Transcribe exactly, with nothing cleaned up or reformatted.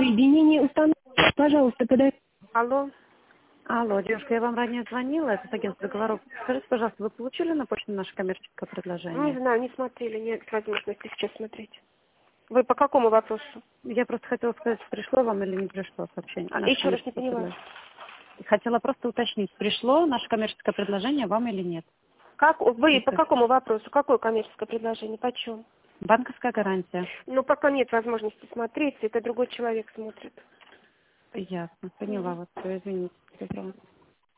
Соединение установлено. Пожалуйста, подойдите. Алло. Алло, девушка, я вам ранее звонила, это с агентства договоров. Скажите, пожалуйста, вы получили на почту наше коммерческое Не предложение? знаю, не смотрели, нет возможности сейчас смотреть. Вы по какому вопросу? Я просто хотела сказать, пришло вам или не пришло сообщение. А, Наше еще раз не коммерческое поняла. предложение. Хотела просто уточнить, пришло наше коммерческое предложение вам или нет? Как, вы по Это какому вопросу? Какое коммерческое предложение? Почем? банковская гарантия. Ну, пока нет возможности смотреть, это другой человек смотрит. Ясно, поняла Мгм. вас, все, извините. Доброго.